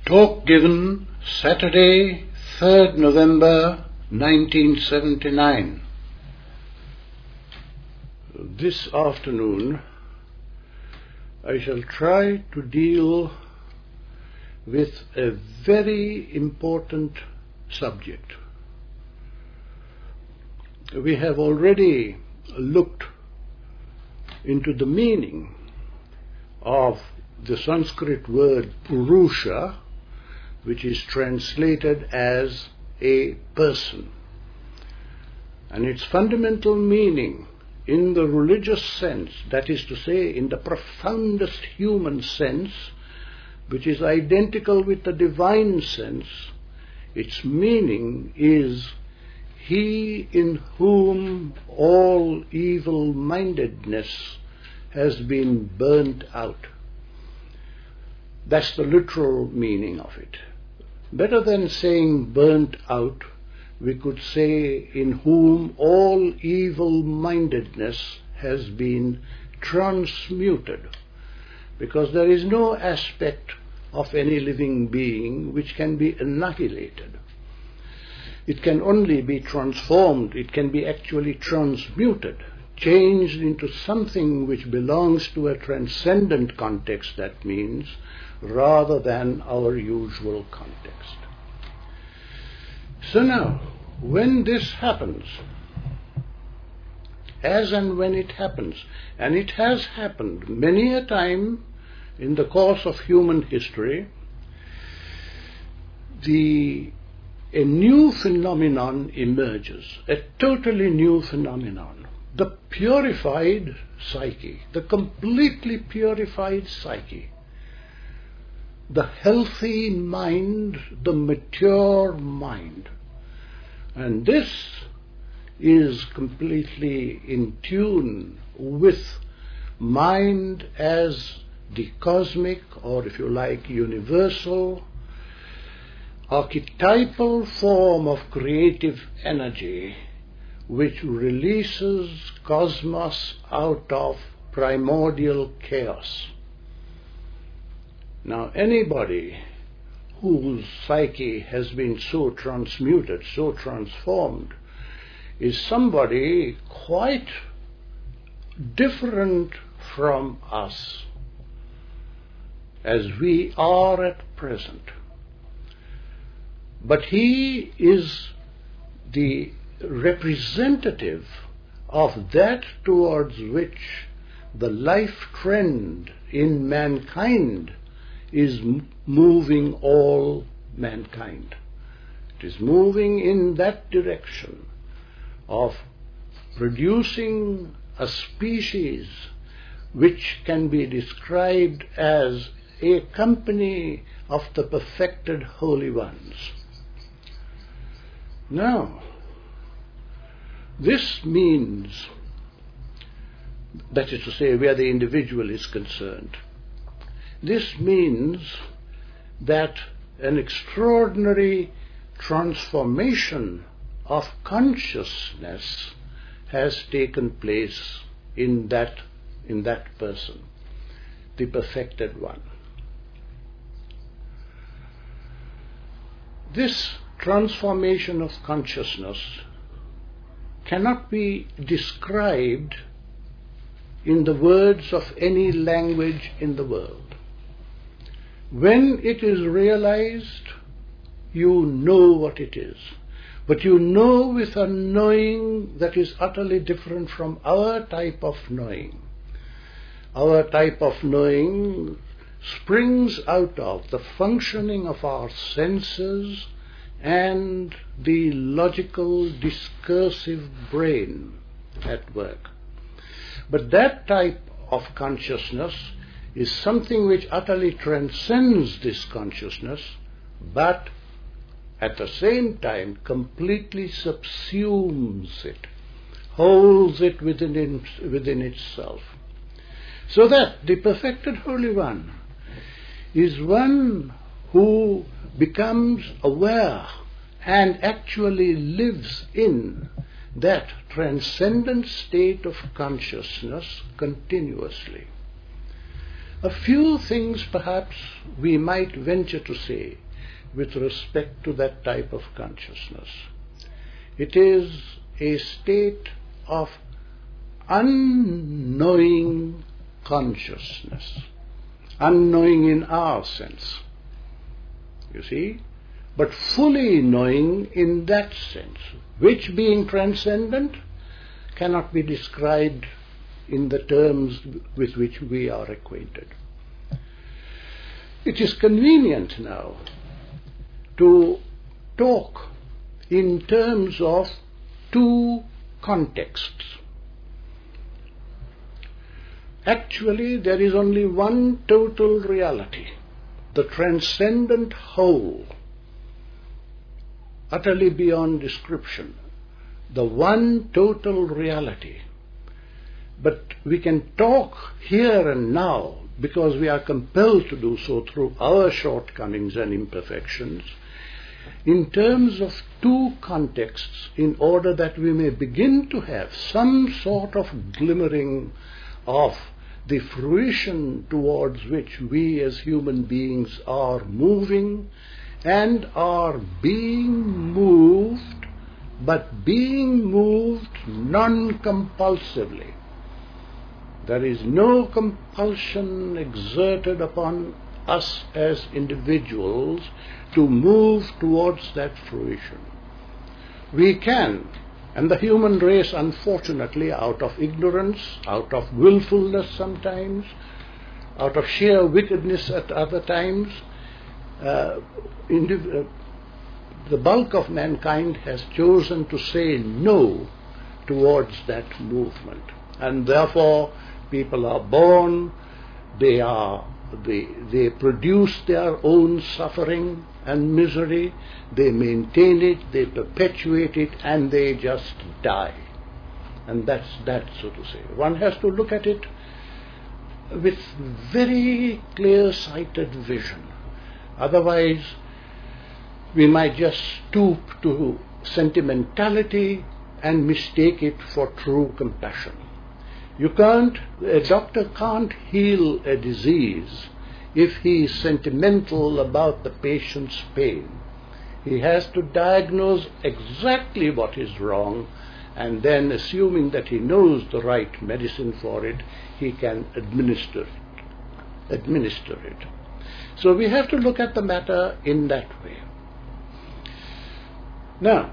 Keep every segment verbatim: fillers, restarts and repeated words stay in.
Talk given Saturday, third November nineteen seventy-nine. This afternoon I shall try to deal with a very important subject. We have already looked into the meaning of the Sanskrit word Purusha, which is translated as a person. And its fundamental meaning in the religious sense, that is to say, in the profoundest human sense, which is identical with the divine sense, its meaning is he in whom all evil-mindedness has been burnt out. That's the literal meaning of it. Better than saying burnt out, we could say in whom all evil-mindedness has been transmuted, because there is no aspect of any living being which can be annihilated. It can only be transformed, it can be actually transmuted, changed into something which belongs to a transcendent context, that means, rather than our usual context. So now, when this happens, as and when it happens, and it has happened many a time in the course of human history, the a new phenomenon emerges, a totally new phenomenon. The purified psyche, the completely purified psyche, the healthy mind, the mature mind. And this is completely in tune with mind as the cosmic, or if you like, universal, archetypal form of creative energy which releases cosmos out of primordial chaos. Now, anybody whose psyche has been so transmuted, so transformed, is somebody quite different from us as we are at present. But he is the representative of that towards which the life trend in mankind is moving all mankind. It is moving in that direction of producing a species which can be described as a company of the perfected holy ones. Now, this means, that is to say, where the individual is concerned, this means that an extraordinary transformation of consciousness has taken place in that, in that person, the perfected one. This transformation of consciousness cannot be described in the words of any language in the world. When it is realized, you know what it is. But you know with a knowing that is utterly different from our type of knowing. Our type of knowing springs out of the functioning of our senses and the logical, discursive brain at work. But that type of consciousness is something which utterly transcends this consciousness, but at the same time completely subsumes it, holds it within, it, within itself. So that the perfected Holy One is one who becomes aware and actually lives in that transcendent state of consciousness continuously. A few things perhaps we might venture to say with respect to that type of consciousness. It is a state of unknowing consciousness, unknowing in our sense, you see, but fully knowing in that sense, which, being transcendent, cannot be described in the terms with which we are acquainted. It is convenient now to talk in terms of two contexts. Actually, there is only one total reality, the transcendent whole, utterly beyond description, the one total reality. But we can talk here and now, because we are compelled to do so through our shortcomings and imperfections, in terms of two contexts, in order that we may begin to have some sort of glimmering of the fruition towards which we as human beings are moving and are being moved, but being moved non-compulsively. There is no compulsion exerted upon us as individuals to move towards that fruition. We can, and the human race, unfortunately, out of ignorance, out of willfulness sometimes, out of sheer wickedness at other times, uh, indiv- uh, the bulk of mankind has chosen to say no towards that movement. And therefore, people are born, they are they, they produce their own suffering and misery, they maintain it, they perpetuate it, and they just die. And that's that, so to say. One has to look at it with very clear-sighted vision. Otherwise, we might just stoop to sentimentality and mistake it for true compassion. You can't, a doctor can't heal a disease if he is sentimental about the patient's pain. He has to diagnose exactly what is wrong, and then, assuming that he knows the right medicine for it, he can administer it. Administer it. So we have to look at the matter in that way. Now,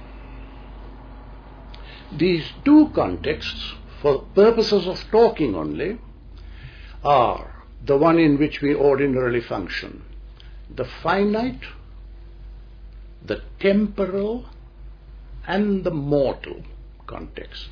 these two contexts, for purposes of talking only, are the one in which we ordinarily function: the finite, the temporal, and the mortal context.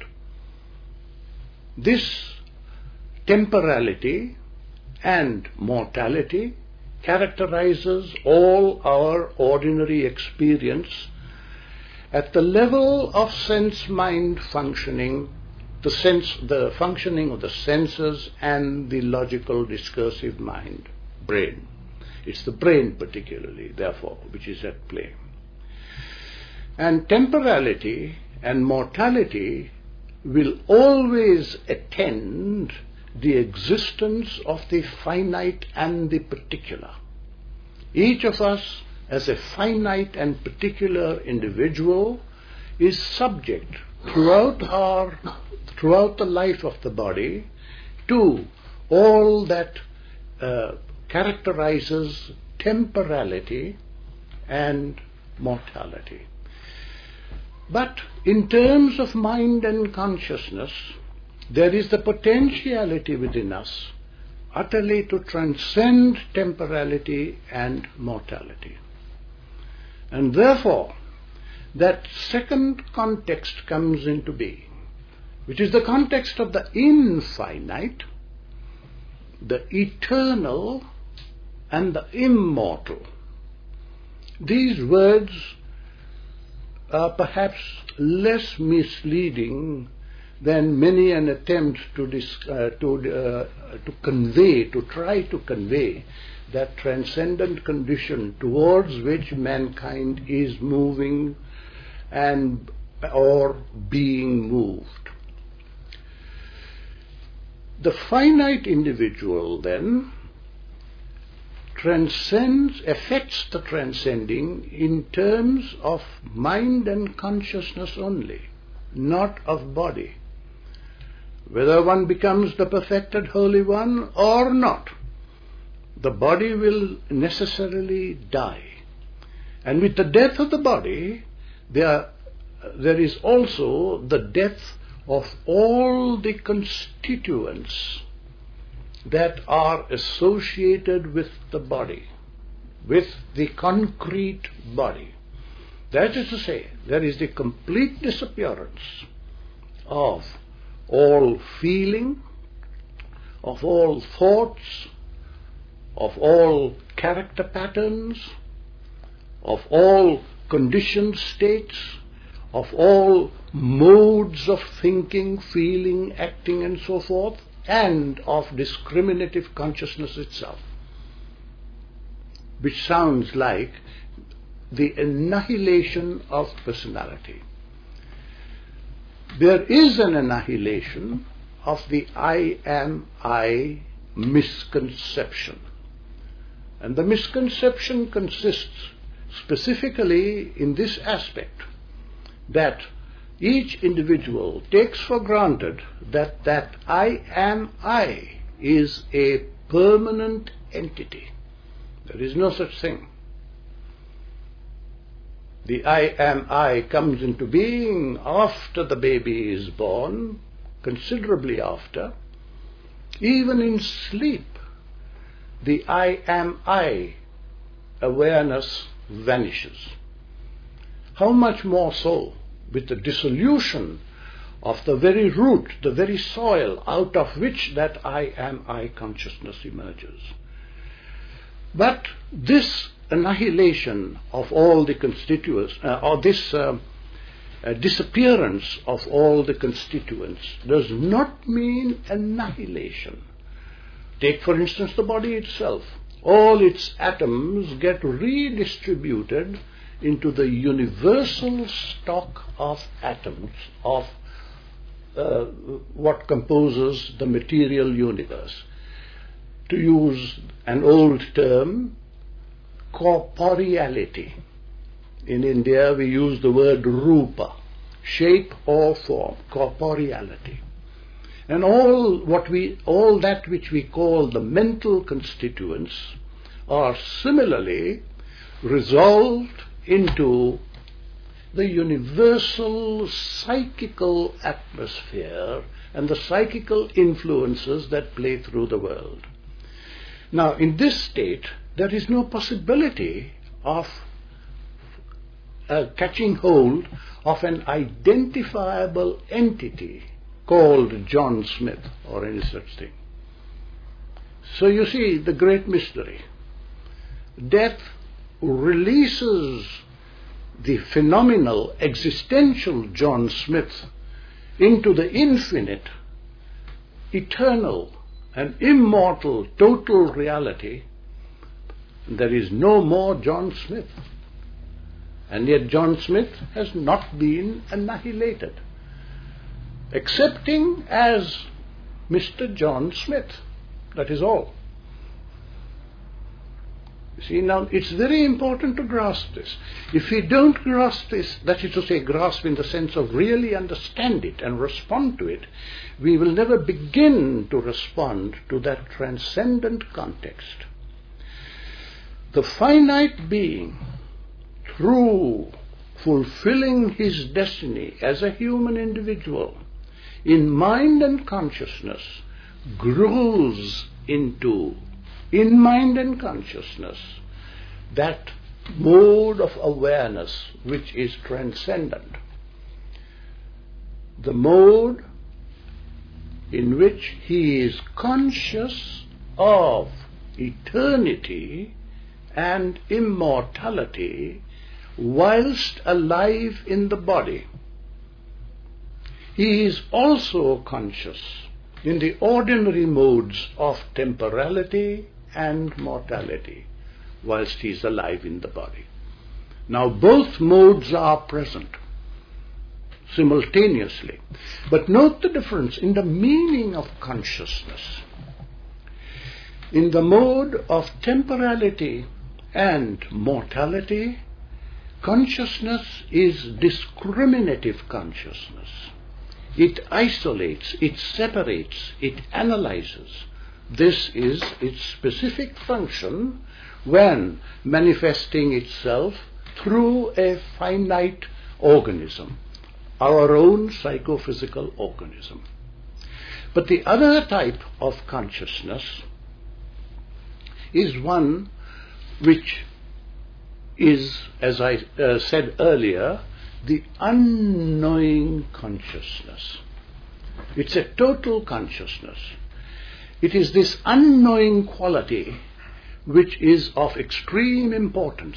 This temporality and mortality characterizes all our ordinary experience at the level of sense-mind functioning, the sense, the functioning of the senses and the logical discursive mind, brain. It's the brain particularly, therefore, which is at play. And temporality and mortality will always attend the existence of the finite and the particular. Each of us, as a finite and particular individual, is subject throughout our throughout the life of the body to all that uh, characterizes temporality and mortality. But in terms of mind and consciousness, there is the potentiality within us utterly to transcend temporality and mortality. And therefore, that second context comes into being, which is the context of the infinite, the eternal, and the immortal. These words are perhaps less misleading than many an attempt to dis- uh, to uh, to convey, to try to convey that transcendent condition towards which mankind is moving and or being moved. The finite individual then transcends, affects the transcending in terms of mind and consciousness only, not of body. Whether one becomes the perfected Holy One or not, the body will necessarily die. And with the death of the body, there, there is also the death of all the constituents that are associated with the body, with the concrete body. That is to say, there is the complete disappearance of all feeling, of all thoughts, of all character patterns, of all conditioned states, of all modes of thinking, feeling, acting, and so forth, and of discriminative consciousness itself, which sounds like the annihilation of personality. There is an annihilation of the I am I misconception. And the misconception consists specifically in this aspect, that each individual takes for granted that that I am I is a permanent entity. There is no such thing. The I am I comes into being after the baby is born, considerably after. Even in sleep, the I am I awareness vanishes. How much more so with the dissolution of the very root, the very soil out of which that I am I consciousness emerges. But this annihilation of all the constituents, uh, or this uh, uh, disappearance of all the constituents, does not mean annihilation. Take, for instance, the body itself. All its atoms get redistributed into the universal stock of atoms of uh, what composes the material universe. To use an old term, corporeality. In India we use the word rupa, shape or form, corporeality. And all what we, all that which we call the mental constituents are similarly resolved into the universal psychical atmosphere and the psychical influences that play through the world. Now, in this state, there is no possibility of uh, catching hold of an identifiable entity called John Smith or any such thing. So you see the great mystery. Death releases the phenomenal, existential John Smith into the infinite, eternal, and immortal total reality. There is no more John Smith. And yet John Smith has not been annihilated, accepting as Mister John Smith. That is all. You see, now it's very important to grasp this. If we don't grasp this, that is to say, grasp in the sense of really understand it and respond to it, we will never begin to respond to that transcendent context. The finite being, through fulfilling his destiny as a human individual, in mind and consciousness, grows into, in mind and consciousness, that mode of awareness which is transcendent. The mode in which he is conscious of eternity and immortality whilst alive in the body. He is also conscious in the ordinary modes of temporality and mortality whilst he is alive in the body. Now both modes are present. simultaneously. But note the difference in the meaning of consciousness. In the mode of temporality and mortality, consciousness is discriminative consciousness. It isolates, it separates, it analyzes. This is its specific function when manifesting itself through a finite organism, our own psychophysical organism. But the other type of consciousness is one which is, as I uh, said earlier, the unknowing consciousness. It's a total consciousness. It is this unknowing quality which is of extreme importance.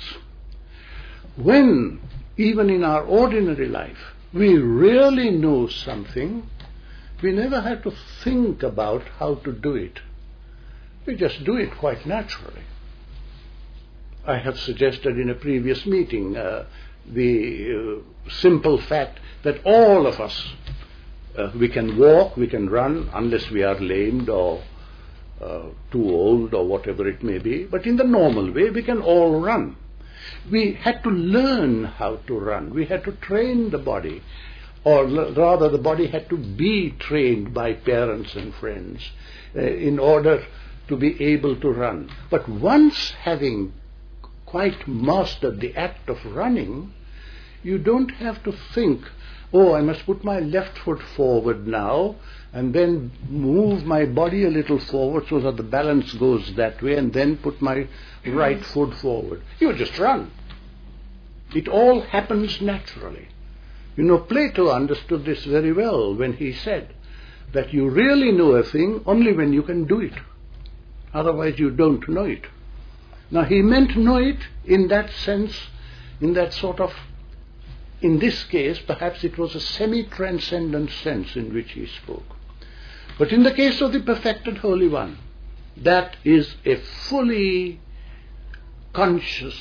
When, even in our ordinary life, we really know something, we never have to think about how to do it. We just do it quite naturally. I have suggested in a previous meeting uh, the uh, simple fact that all of us, uh, we can walk, we can run, unless we are lamed or uh, too old or whatever it may be, but in the normal way we can all run. We had to learn how to run. We had to train the body, or l- rather the body had to be trained by parents and friends uh, in order to be able to run. But once having quite mastered the act of running, you don't have to think, oh, I must put my left foot forward now and then move my body a little forward so that the balance goes that way and then put my right foot forward. You just run. It all happens naturally. You know, Plato understood this very well when he said that you really know a thing only when you can do it. Otherwise you don't know it. Now he meant know it in that sense, in that sort of, in this case perhaps it was a semi-transcendent sense in which he spoke. But in the case of the perfected Holy One, that is a fully conscious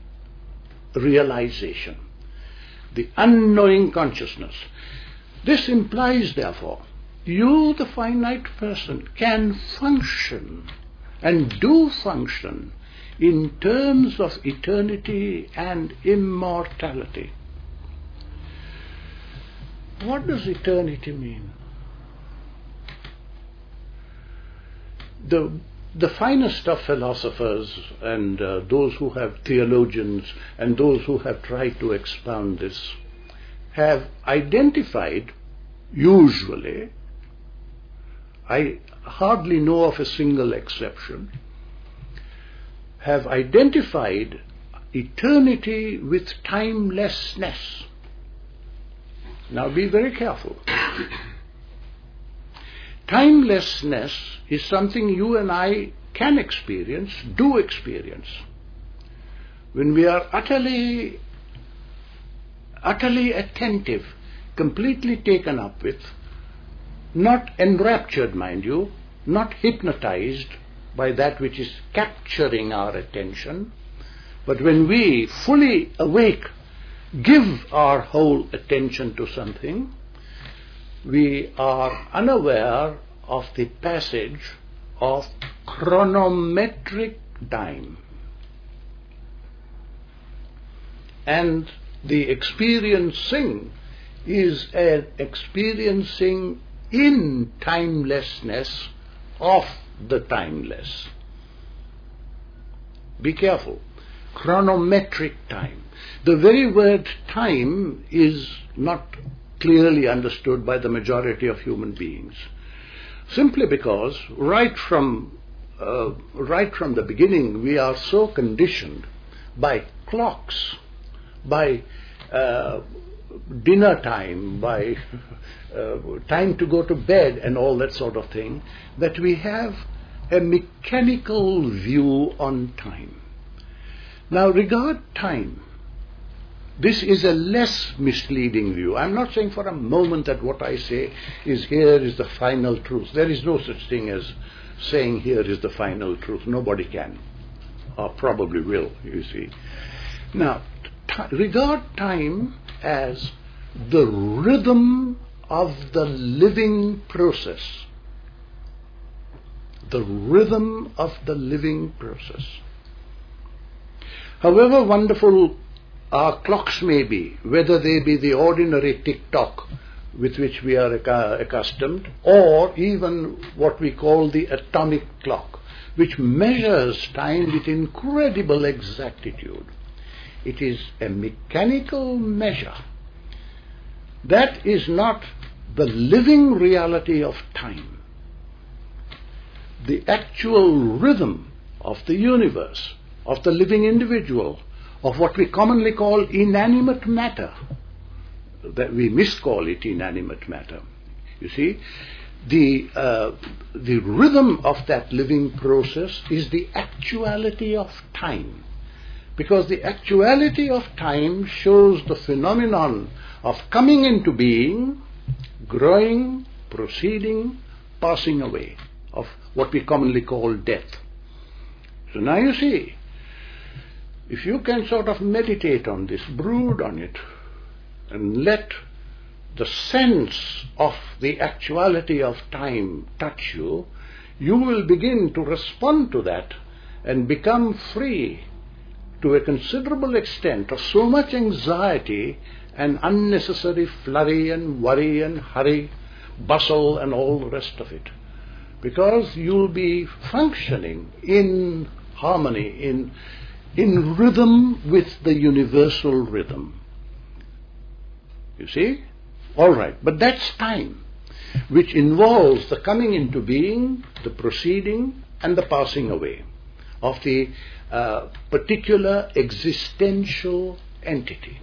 realization, the unknowing consciousness. This implies, therefore, you, the finite person, can function and do function in terms of eternity and immortality. What does eternity mean? The, the finest of philosophers and uh, those who have theologians and those who have tried to expound this have identified, usually, I hardly know of a single exception, have identified eternity with timelessness. Now be very careful. Timelessness is something you and I can experience, do experience. When we are utterly, utterly attentive, completely taken up with, not enraptured, mind you, not hypnotized by that which is capturing our attention, but when we, fully awake, give our whole attention to something, we are unaware of the passage of chronometric time. And the experiencing is an experiencing in timelessness of the timeless. Be careful. Chronometric time. The very word time is not clearly understood by the majority of human beings, simply because right from uh, right from the beginning we are so conditioned by clocks, by uh, dinner time, by uh, time to go to bed and all that sort of thing, that we have a mechanical view on time. Now regard time. This is a less misleading view. I'm not saying for a moment that what I say is here is the final truth. There is no such thing as saying here is the final truth. Nobody can, or probably will, you see. Now, t- regard time as the rhythm of the living process. The rhythm of the living process. However wonderful our clocks may be, whether they be the ordinary tick-tock with which we are accustomed, or even what we call the atomic clock, which measures time with incredible exactitude. It is a mechanical measure. That is not the living reality of time. The actual rhythm of the universe, of the living individual, of what we commonly call inanimate matter, that we miscall it inanimate matter. You see, the uh, the rhythm of that living process is the actuality of time, because the actuality of time shows the phenomenon of coming into being, growing, proceeding, passing away, of what we commonly call death. So now you see, if you can sort of meditate on this, brood on it, and let the sense of the actuality of time touch you, you will begin to respond to that and become free to a considerable extent of so much anxiety and unnecessary flurry and worry and hurry, bustle and all the rest of it. Because you'll be functioning in harmony, in, in rhythm with the universal rhythm. You see? All right, but that's time, which involves the coming into being, the proceeding, and the passing away of the uh, particular existential entity.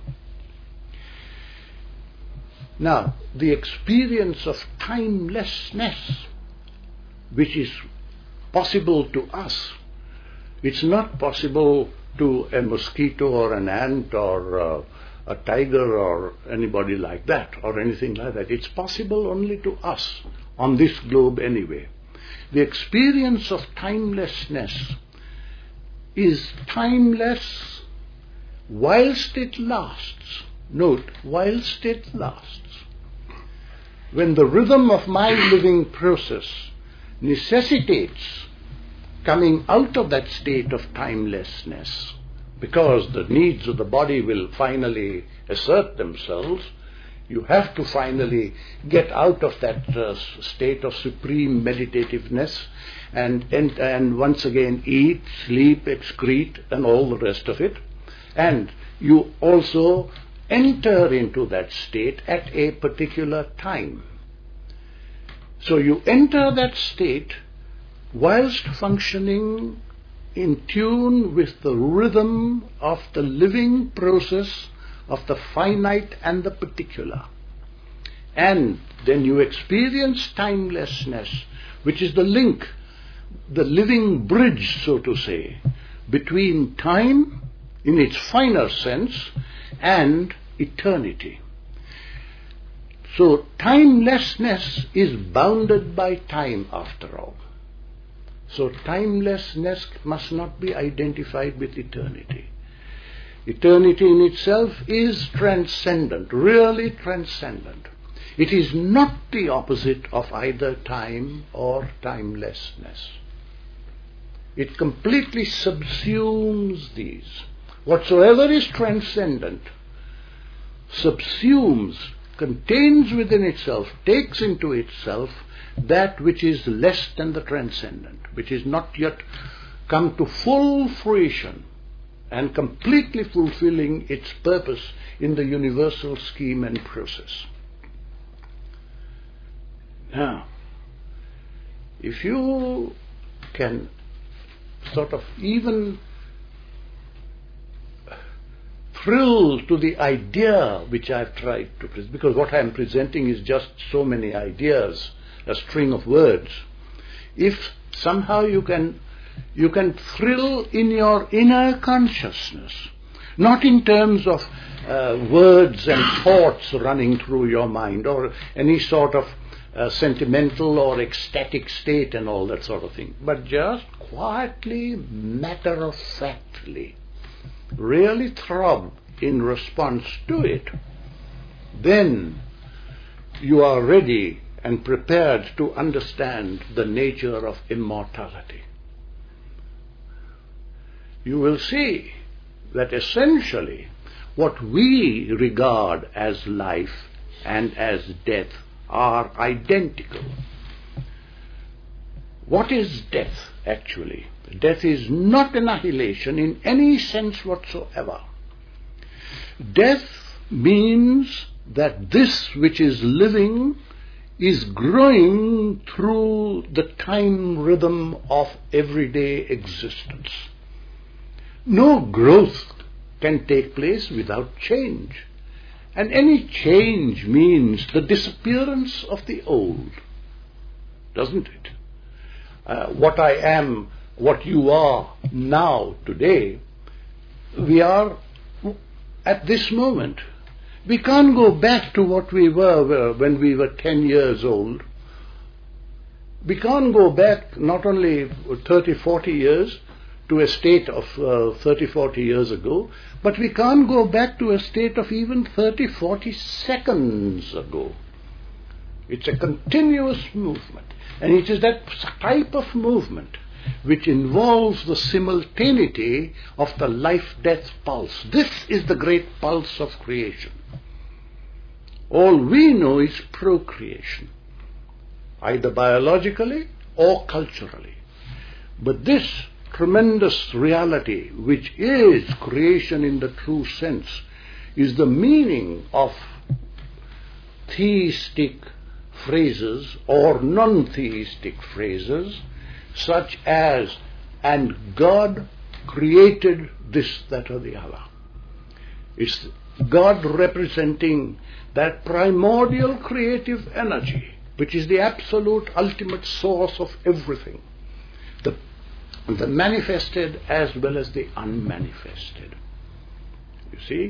Now, the experience of timelessness, which is possible to us, it's not possible to a mosquito or an ant or uh, a tiger or anybody like that, or anything like that. It's possible only to us, on this globe anyway. The experience of timelessness is timeless whilst it lasts. Note, whilst it lasts. When the rhythm of my living process necessitates coming out of that state of timelessness, because the needs of the body will finally assert themselves, you have to finally get out of that uh, state of supreme meditativeness and, and, and once again eat, sleep, excrete and all the rest of it. And you also enter into that state at a particular time. So you enter that state whilst functioning in tune with the rhythm of the living process of the finite and the particular. And then you experience timelessness, which is the link, the living bridge, so to say, between time, in its finer sense, and eternity. So timelessness is bounded by time after all. So timelessness must not be identified with eternity. Eternity in itself is transcendent, really transcendent. It is not the opposite of either time or timelessness. It completely subsumes these. Whatsoever is transcendent subsumes, contains within itself, takes into itself that which is less than the transcendent, which is not yet come to full fruition and completely fulfilling its purpose in the universal scheme and process. Now, if you can sort of even thrill to the idea which I've tried to present, because what I'm presenting is just so many ideas, a string of words. If somehow you can you can thrill in your inner consciousness, not in terms of uh, words and thoughts running through your mind or any sort of uh, sentimental or ecstatic state and all that sort of thing, but just quietly, matter-of-factly, really throb in response to it, then you are ready and prepared to understand the nature of immortality. You will see that essentially what we regard as life and as death are identical. What is death actually? Death is not annihilation in any sense whatsoever. Death means that this which is living is growing through the time rhythm of everyday existence. No growth can take place without change. And any change means the disappearance of the old, doesn't it? Uh, what I am, what you are now, today, we are at this moment. We can't go back to what we were when we were ten years old. We can't go back not only thirty, forty years to a state of uh, thirty, forty years ago, but we can't go back to a state of even thirty, forty seconds ago. It's a continuous movement. And it is that type of movement which involves the simultaneity of the life-death pulse. This is the great pulse of creation. All we know is procreation, either biologically or culturally. But this tremendous reality, which is creation in the true sense, is the meaning of theistic phrases or non-theistic phrases such as, and God created this, that or the other. It's God representing that primordial creative energy which is the absolute ultimate source of everything, the, the manifested as well as the unmanifested. You see?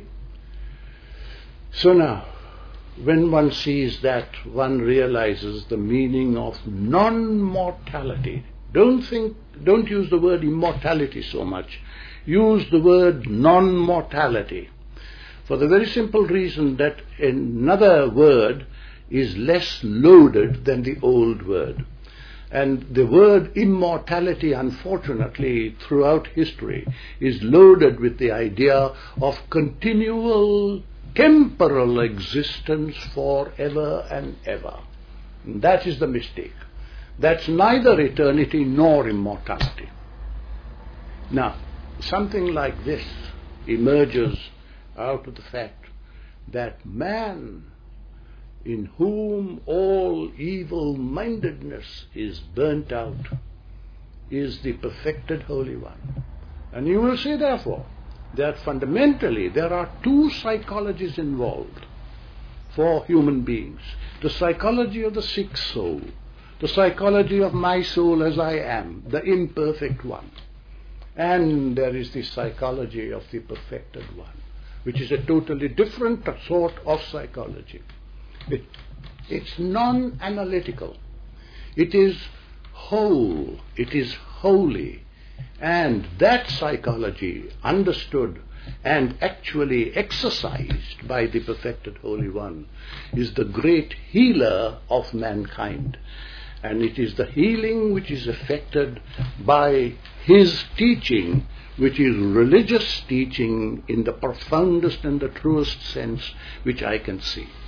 So now, when one sees that, one realizes the meaning of non-mortality. Don't think, don't use the word immortality so much. Use the word non-mortality. For the very simple reason that another word is less loaded than the old word. And the word immortality, unfortunately, throughout history, is loaded with the idea of continual temporal existence forever and ever. And that is the mistake. That's neither eternity nor immortality. Now, something like this emerges out of the fact that man, in whom all evil-mindedness is burnt out, is the perfected Holy One. And you will see, therefore, that fundamentally there are two psychologies involved for human beings. The psychology of the sick soul, the psychology of my soul as I am, the imperfect one. And there is the psychology of the perfected one, which is a totally different sort of psychology. It, it's non-analytical. It is whole. It is holy. And that psychology, understood and actually exercised by the perfected Holy One, is the great healer of mankind. And it is the healing which is effected by his teaching, which is religious teaching in the profoundest and the truest sense which I can see.